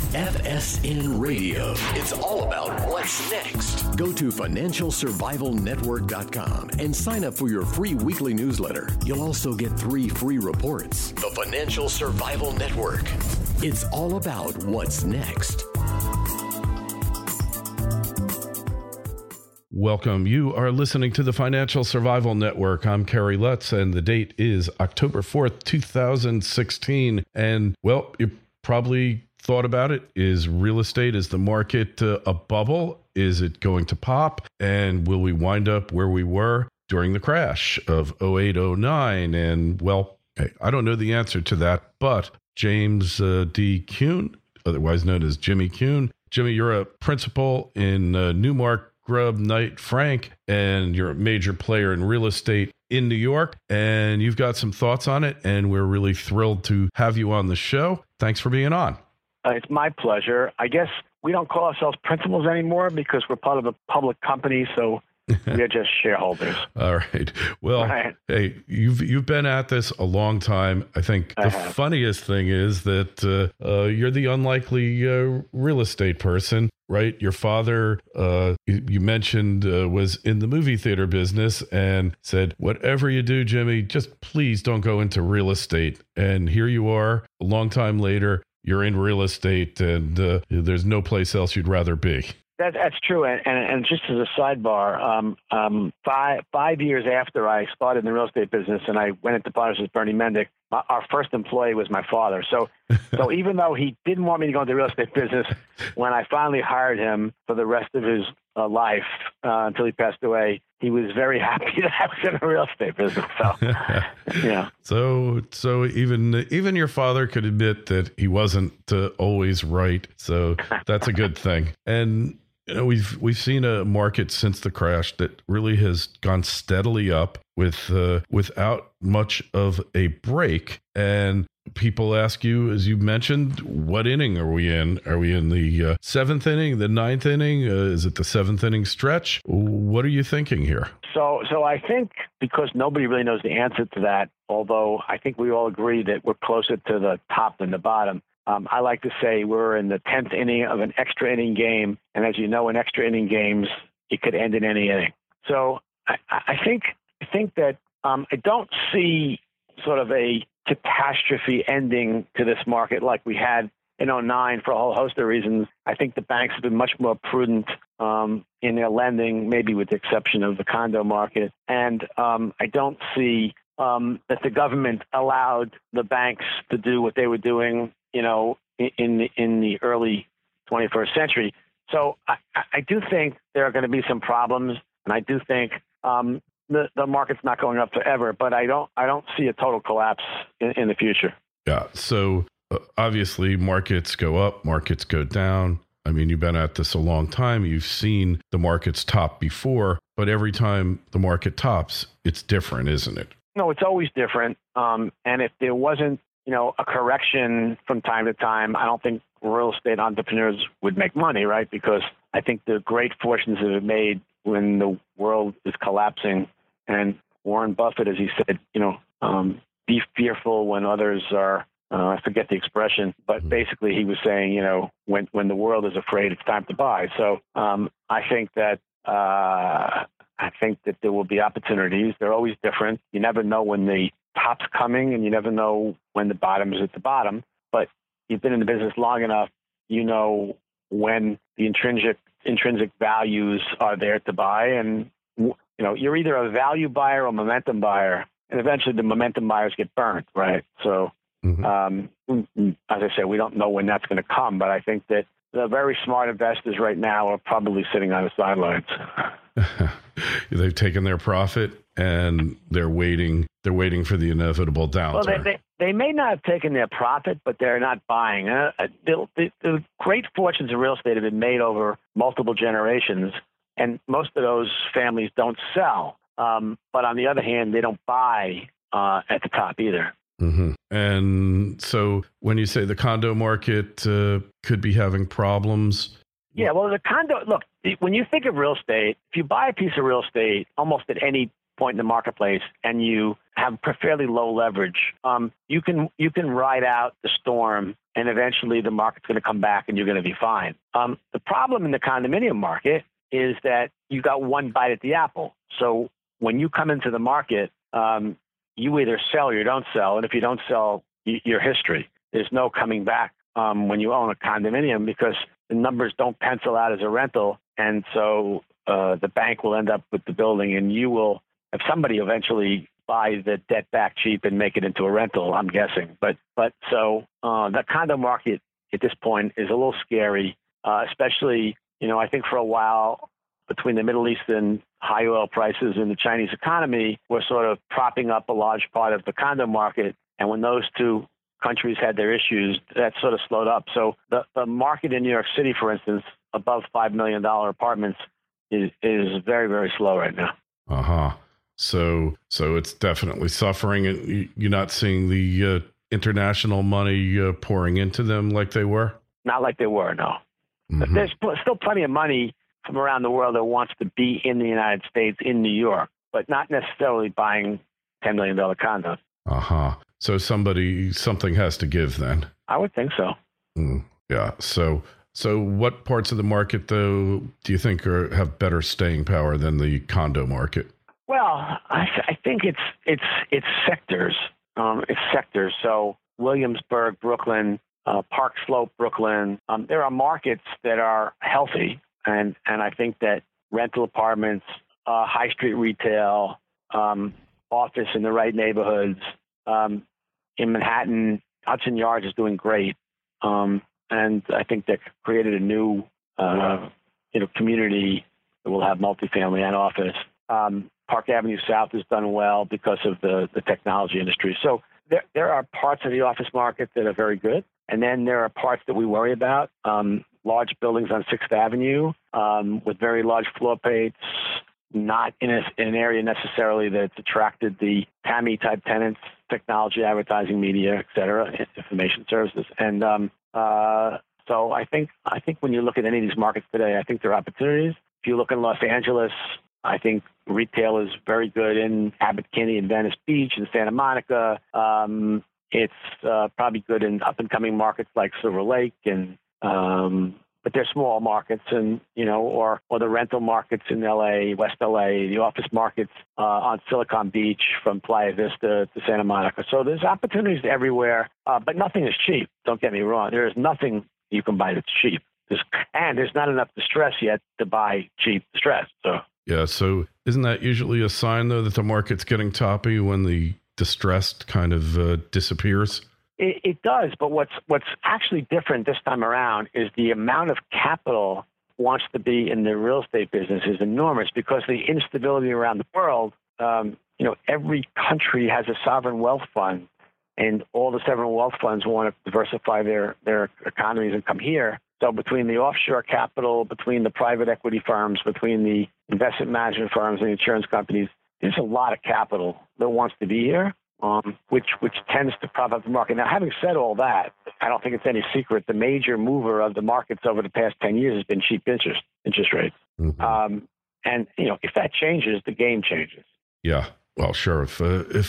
FSN Radio. It's all about what's next. Go to financialsurvivalnetwork.com and sign up for your free weekly newsletter. You'll also get 3 free reports. The Financial Survival Network. It's all about what's next. Welcome. You are listening to the Financial Survival Network. I'm Kerry Lutz, and the date is October 4th, 2016. And, well, you probably thought about it. Is real estate, is the market a bubble? Is it going to pop? And will we wind up where we were during the crash of 08-09? And, well, hey, I don't know the answer to that, but James D. Kuhn, otherwise known as Jimmy Kuhn. Jimmy, you're a principal in Newmark, Grubb, Knight, Frank, and you're a major player in real estate in New York, and you've got some thoughts on it, and we're really thrilled to have you on the show. Thanks for being on. It's my pleasure. I guess we don't call ourselves principals anymore because we're part of a public company, so we're just shareholders. All right. Well, Hey, you've been at this a long time. I think the funniest thing is that you're the unlikely real estate person, right? Your father, you mentioned, was in the movie theater business and said, whatever you do, Jimmy, just please don't go into real estate. And here you are, a long time later, you're in real estate, and there's no place else you'd rather be. That's true. And just as a sidebar, 5 years after I started in the real estate business and I went into partners with Bernie Mendick, our first employee was my father. So even though he didn't want me to go into the real estate business, when I finally hired him for the rest of his life until he passed away, he was very happy that I was in the real estate business. So, yeah. So even your father could admit that he wasn't always right. So that's a good thing. And you know, we've seen a market since the crash that really has gone steadily up without much of a break. And people ask you, as you mentioned, what inning are we in? Are we in the 7th inning, the 9th inning? Is it the 7th inning stretch? What are you thinking here? So I think because nobody really knows the answer to that, although I think we all agree that we're closer to the top than the bottom. I like to say we're in the 10th inning of an extra inning game. And as you know, in extra inning games, it could end in any inning. So I think that I don't see sort of a catastrophe ending to this market like we had in 09 for a whole host of reasons. I think the banks have been much more prudent in their lending, maybe with the exception of the condo market. And I don't see that the government allowed the banks to do what they were doing, you know, in the early 21st century. So I do think there are going to be some problems, and I do think the market's not going up forever, but I don't see a total collapse in the future. Yeah. So obviously markets go up, markets go down. I mean, you've been at this a long time. You've seen the markets top before, but every time the market tops, it's different, isn't it? No, it's always different. And if there wasn't, you know, a correction from time to time, I don't think real estate entrepreneurs would make money, right? Because I think the great fortunes that are made when the world is collapsing. And Warren Buffett, as he said, you know, be fearful when others are, I forget the expression, but basically he was saying, you know, when the world is afraid, it's time to buy. So I think that there will be opportunities. They're always different. You never know when the top's coming, and you never know when the bottom is at the bottom. But you've been in the business long enough, you know when the intrinsic values are there to buy, and you know you're either a value buyer or a momentum buyer, and eventually the momentum buyers get burnt, right? So, as I said, we don't know when that's going to come, but I think that the very smart investors right now are probably sitting on the sidelines. They've taken their profit and they're waiting for the inevitable downturn. Well, they may not have taken their profit, but they're not buying. The great fortunes in real estate have been made over multiple generations, and most of those families don't sell. But on the other hand, they don't buy at the top either. Mm-hmm. And so when you say the condo market could be having problems. Yeah, well, the condo, look, when you think of real estate, if you buy a piece of real estate almost at any point in the marketplace and you have fairly low leverage, you can ride out the storm, and eventually the market's going to come back and you're going to be fine. The problem in the condominium market is that you got one bite at the apple. So when you come into the market, you either sell or you don't sell, and if you don't sell, your history. There's no coming back when you own a condominium because the numbers don't pencil out as a rental, and so the bank will end up with the building, and you will have somebody eventually buy the debt back cheap and make it into a rental, I'm guessing. But so the condo market at this point is a little scary, especially, I think for a while between the Middle East and high oil prices and the Chinese economy were sort of propping up a large part of the condo market. And when those two countries had their issues, that sort of slowed up. So the market in New York City, for instance, above $5 million apartments is very, very slow right now. Uh-huh. So it's definitely suffering, and you're not seeing the international money pouring into them like they were? Not like they were, no. Mm-hmm. There's still plenty of money from around the world that wants to be in the United States, in New York, but not necessarily buying $10 million condos. Uh-huh. So something has to give then. I would think so. Yeah. So what parts of the market, though, do you think have better staying power than the condo market? Well, I think it's sectors. It's sectors. So Williamsburg, Brooklyn, Park Slope, Brooklyn. There are markets that are healthy, and I think that rental apartments, high street retail, office in the right neighborhoods. In Manhattan, Hudson Yards is doing great, and I think that created a new community that will have multifamily and office. Park Avenue South has done well because of the technology industry. So there are parts of the office market that are very good. And then there are parts that we worry about, large buildings on 6th Avenue with very large floor plates, not in an area necessarily that's attracted the TAMI-type tenants, technology, advertising, media, et cetera, information services. And so I think when you look at any of these markets today, I think there are opportunities. If you look in Los Angeles, I think retail is very good in Abbot Kinney and Venice Beach and Santa Monica. It's probably good in up-and-coming markets like Silver Lake, but they're small markets, and or the rental markets in LA, West LA, the office markets on Silicon Beach from Playa Vista to Santa Monica. So there's opportunities everywhere, but nothing is cheap. Don't get me wrong. There is nothing you can buy that's cheap, and there's not enough distress yet to buy cheap distress. So. Yeah, so isn't that usually a sign, though, that the market's getting toppy when the distressed kind of disappears? It does, but what's actually different this time around is the amount of capital wants to be in the real estate business is enormous because the instability around the world. Every country has a sovereign wealth fund, and all the sovereign wealth funds want to diversify their economies and come here. So between the offshore capital, between the private equity firms, between the investment management firms and insurance companies, there's a lot of capital that wants to be here, which tends to prop up the market. Now, having said all that, I don't think it's any secret the major mover of the markets over the past 10 years has been cheap interest rates. Mm-hmm. And if that changes, the game changes. Yeah, well, sure. If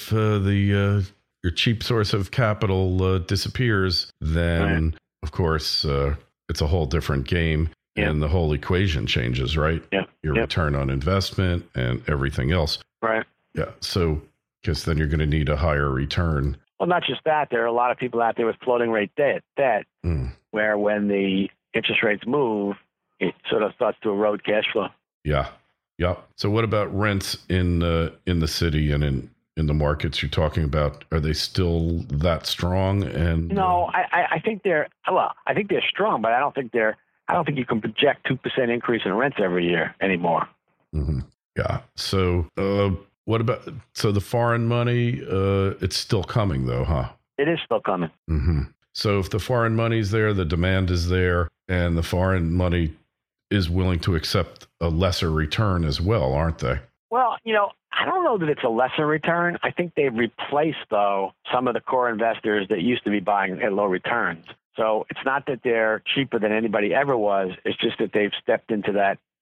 your cheap source of capital disappears, then of course it's a whole different game, and the whole equation changes, right? Yeah. Your return on investment and everything else. Right. Yeah. So, because then you're going to need a higher return. Well, not just that. There are a lot of people out there with floating rate debt, where when the interest rates move, it sort of starts to erode cash flow. Yeah. Yeah. So, what about rents in the city and in the markets you're talking about? Are they still that strong? And no, I think they're strong, but I don't think you can project 2% increase in rents every year anymore. Mm-hmm. Yeah. So what about the foreign money? It's still coming though, huh? It is still coming. Mm-hmm. So if the foreign money's there, the demand is there, and the foreign money is willing to accept a lesser return as well, aren't they? Well, I don't know that it's a lesser return. I think they've replaced, though, some of the core investors that used to be buying at low returns. So it's not that they're cheaper than anybody ever was. It's just that they've stepped into that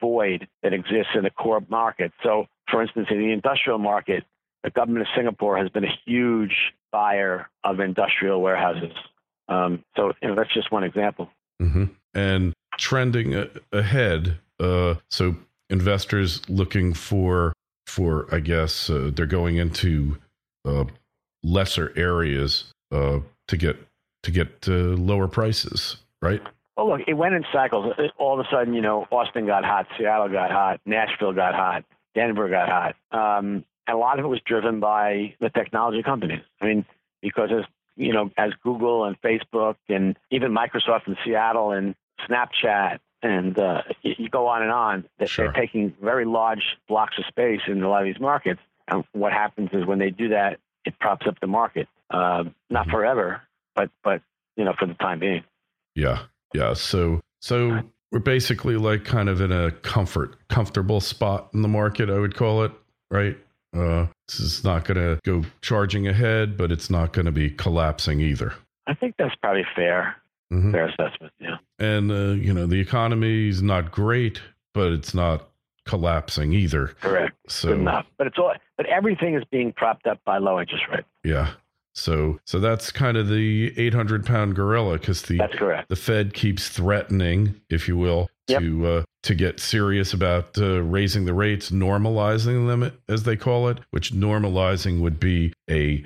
void that exists in the core market. So, for instance, in the industrial market, the government of Singapore has been a huge buyer of industrial warehouses. So that's just one example. Mm-hmm. And trending ahead, so investors looking for I guess they're going into lesser areas to get lower prices, right? Well, look, it went in cycles. All of a sudden, Austin got hot, Seattle got hot, Nashville got hot, Denver got hot. And a lot of it was driven by the technology companies. I mean, because as Google and Facebook and even Microsoft in Seattle and Snapchat and you go on, that Sure. They're taking very large blocks of space in a lot of these markets. And what happens is when they do that, it props up the market. Not forever, but for the time being. Yeah. So we're basically like kind of in a comfortable spot in the market, I would call it, right? This is not going to go charging ahead, but it's not going to be collapsing either. I think that's probably fair. Mm-hmm. Fair assessment, yeah. And the economy is not great, but it's not collapsing either. Correct. So good enough. But everything is being propped up by low interest rates. Yeah. So that's kind of the 800-pound gorilla, because that's correct. The Fed keeps threatening, if you will, to get serious about raising the rates, normalizing them, as they call it, which normalizing would be a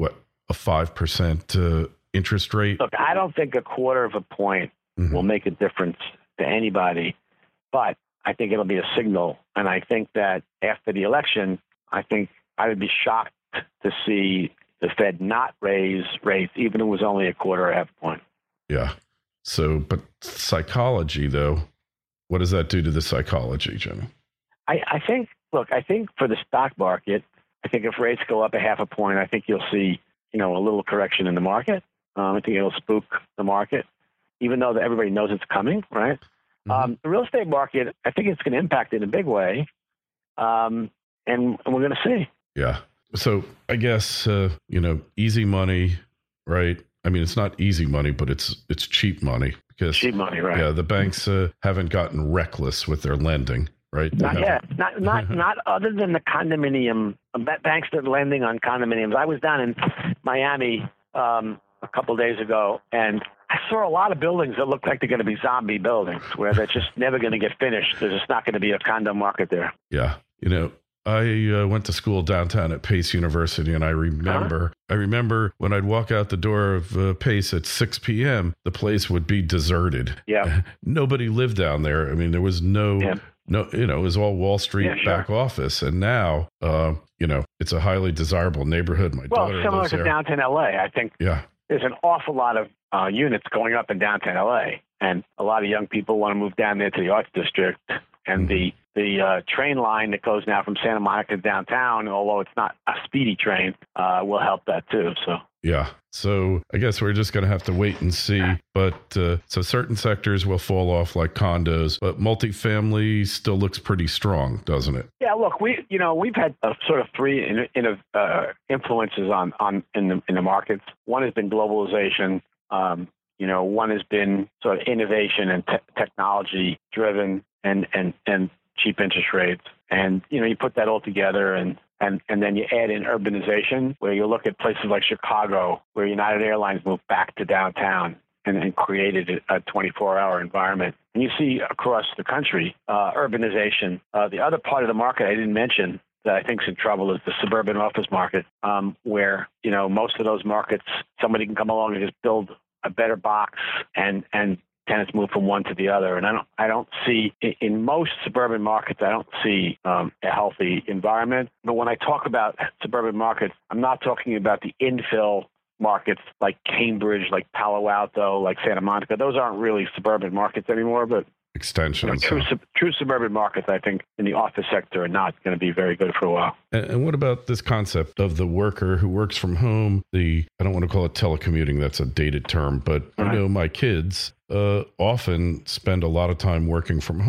5% interest rate. Look, I don't think a quarter of a point will make a difference to anybody, but I think it'll be a signal. And I think that after the election, I think I would be shocked to see the Fed not raise rates, even if it was only a quarter or half a point. Yeah. So, but psychology, though, what does that do to the psychology, Jimmy? I think for the stock market, I think if rates go up a half a point, I think you'll see, a little correction in the market. I think it'll spook the market, even though everybody knows it's coming, right? Mm-hmm. The real estate market, I think it's going to impact it in a big way. And we're going to see. Yeah. So I guess, easy money, right? I mean, it's not easy money, but it's cheap money. Because, cheap money, right? Yeah, the banks haven't gotten reckless with their lending, right? Not yet. Not other than the condominium. Banks that are lending on condominiums. I was down in Miami a couple of days ago, and I saw a lot of buildings that look like they're going to be zombie buildings, where they're just never going to get finished. There's just not going to be a condo market there. Yeah. I went to school downtown at Pace University, and I remember when I'd walk out the door of Pace at 6 p.m., the place would be deserted. Yeah. Nobody lived down there. I mean, there was no, it was all Wall Street back office. And now, it's a highly desirable neighborhood. My daughter similar lives to there. downtown LA, I think. Yeah. There's an awful lot of units going up in downtown LA, and a lot of young people want to move down there to the Arts District. And the train line that goes now from Santa Monica downtown, although it's not a speedy train, will help that too. So yeah. So I guess we're just going to have to wait and see. But so certain sectors will fall off like condos, but multifamily still looks pretty strong, doesn't it? Yeah. Look, we've had sort of three influences in the markets. One has been globalization. One has been sort of innovation and technology driven. And cheap interest rates. And, you put that all together and then you add in urbanization, where you look at places like Chicago, where United Airlines moved back to downtown and created a 24-hour environment. And you see across the country, urbanization. The other part of the market I didn't mention that I think is in trouble is the suburban office market, where, most of those markets, somebody can come along and just build a better box and tenants move from one to the other. And I don't see, in most suburban markets, I don't see a healthy environment. But when I talk about suburban markets, I'm not talking about the infill markets like Cambridge, like Palo Alto, like Santa Monica. Those aren't really suburban markets anymore, but extensions. True suburban markets, I think, in the office sector are not going to be very good for a while. And what about this concept of the worker who works from home? I don't want to call it telecommuting. That's a dated term, but I know my kids often spend a lot of time working from home.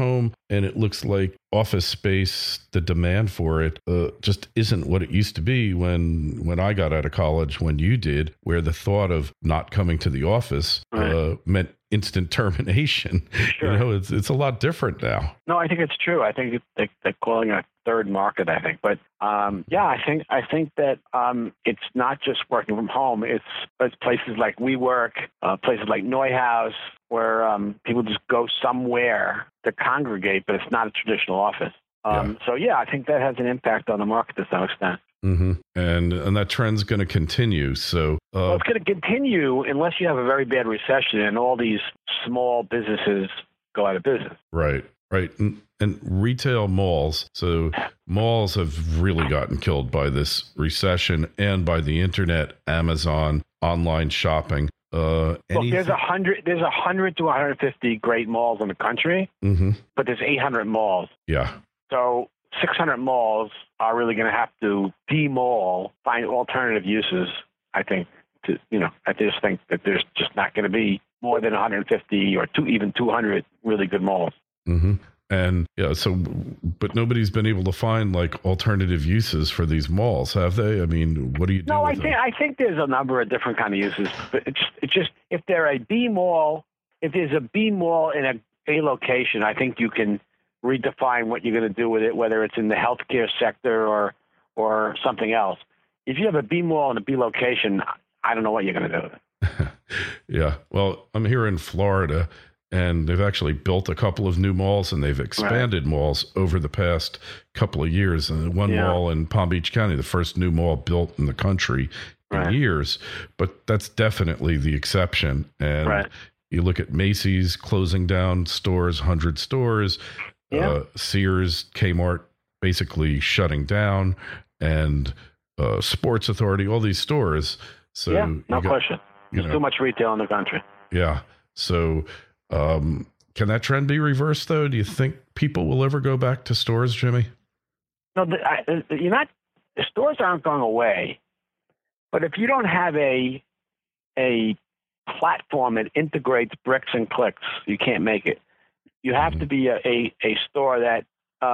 And it looks like office space, the demand for it just isn't what it used to be when I got out of college, when you did, where the thought of not coming to the office meant instant termination. Sure. You know, it's a lot different now. No, I think it's true. I think they're calling it a third market, I think. But I think that it's not just working from home. It's places like WeWork, places like Neuhaus, where people just go somewhere to congregate, but it's not a traditional office. So I think that has an impact on the market to some extent. Mm-hmm. And that trend's going to continue. So it's going to continue unless you have a very bad recession and all these small businesses go out of business. Right. And retail malls. So malls have really gotten killed by this recession and by the internet, Amazon, online shopping. Look, there's 100 to 150 great malls in the country, but there's 800 malls. Yeah. So 600 malls are really going to have to de-mall, find alternative uses, I think. I just think that there's just not going to be more than 150 or even 200 really good malls. Mm-hmm. And but nobody's been able to find like alternative uses for these malls, have they? I mean, what do you do? No, I think there's a number of different kind of uses. But it's just if they're a B mall, if there's a B mall in a location, I think you can redefine what you're going to do with it, whether it's in the healthcare sector or something else. If you have a B mall in a B location, I don't know what you're going to do with it. Yeah. Well, I'm here in Florida, and they've actually built a couple of new malls, and they've expanded malls over the past couple of years. And one mall in Palm Beach County, the first new mall built in the country in years. But that's definitely the exception. And you look at Macy's closing down stores, 100 stores, Sears, Kmart basically shutting down, and Sports Authority, all these stores. So no question. There's too much retail in the country. Yeah. So can that trend be reversed, though? Do you think people will ever go back to stores, Jimmy? No, stores aren't going away. But if you don't have a platform that integrates bricks and clicks, you can't make it. You have to be a store that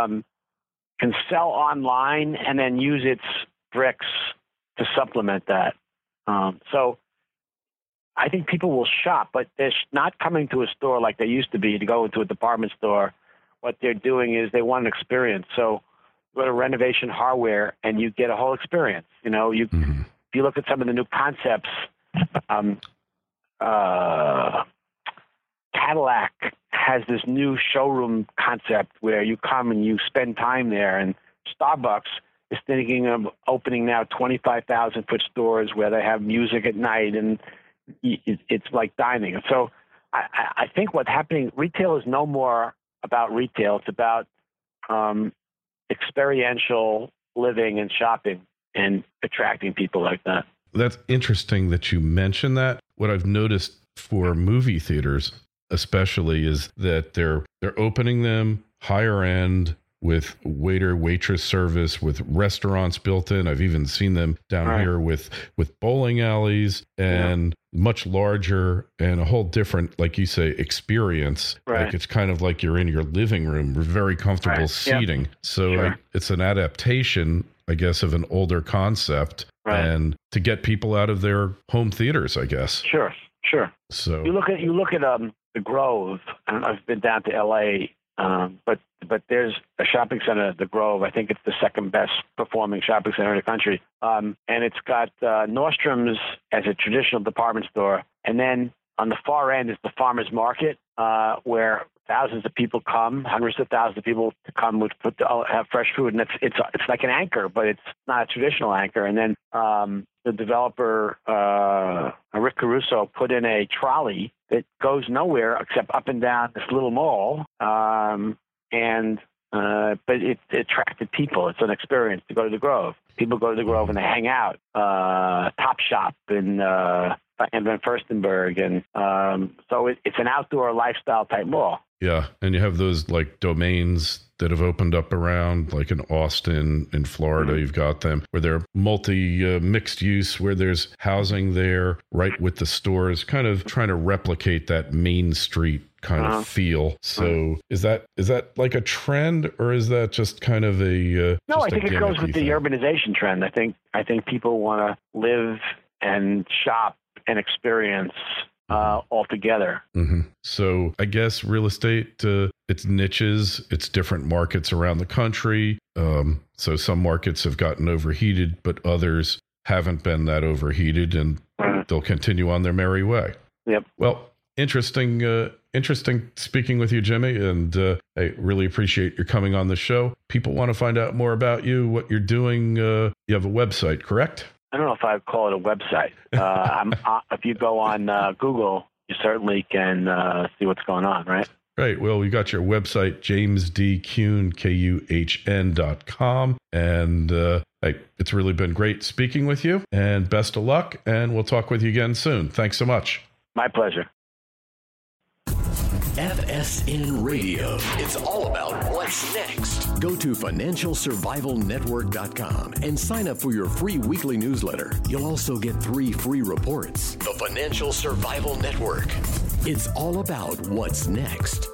can sell online and then use its bricks to supplement that. So I think people will shop, but they're not coming to a store like they used to be to go into a department store. What they're doing is they want an experience. So go to Renovation Hardware and you get a whole experience. If you look at some of the new concepts, Cadillac has this new showroom concept where you come and you spend time there, and Starbucks is thinking of opening now 25,000-foot stores where they have music at night, and it's like dining. So I think what's happening, retail is no more about retail. It's about experiential living and shopping and attracting people like that. That's interesting that you mention that. What I've noticed for movie theaters especially is that they're opening them higher end with waiter, waitress service, with restaurants built in. I've even seen them down here with bowling alleys and much larger and a whole different, like you say, experience. Like it's kind of like you're in your living room, very comfortable seating. So it's an adaptation, I guess, of an older concept and to get people out of their home theaters, I guess. Sure. So you look at the Grove. I don't know if you've been down to L.A., but there's a shopping center, the Grove. I think it's the second best performing shopping center in the country. And it's got Nordstrom's as a traditional department store. And then on the far end is the farmer's market, where thousands of people come, hundreds of thousands of people to come to have fresh food. And it's like an anchor, but it's not a traditional anchor. And then the developer, Rick Caruso, put in a trolley that goes nowhere except up and down this little mall. But it attracted people. It's an experience to go to the Grove. People go to the Grove and they hang out. Top Shop and Van Furstenberg. And so it's an outdoor lifestyle type mall. Yeah. And you have those like domains that have opened up around, like in Austin, in Florida, you've got them where they're mixed use, where there's housing there right with the stores, kind of trying to replicate that Main Street kind of feel. So is that like a trend, or is that just kind of a no? I think it goes with the urbanization trend. I think people want to live and shop and experience all together. Mm-hmm. So I guess real estate, it's niches, it's different markets around the country. So some markets have gotten overheated, but others haven't been that overheated, and they'll continue on their merry way. Yep. Well, interesting speaking with you, Jimmy, and I really appreciate your coming on the show. People want to find out more about you, what you're doing. You have a website, correct? I don't know if I'd call it a website. If you go on Google, you certainly can see what's going on, right? Right. Well, we got your website, jamesdkuhn.com. And it's really been great speaking with you, and best of luck. And we'll talk with you again soon. Thanks so much. My pleasure. FSN Radio. It's all about what's next. Go to FinancialSurvivalNetwork.com and sign up for your free weekly newsletter. You'll also get 3 free reports. The Financial Survival Network. It's all about what's next.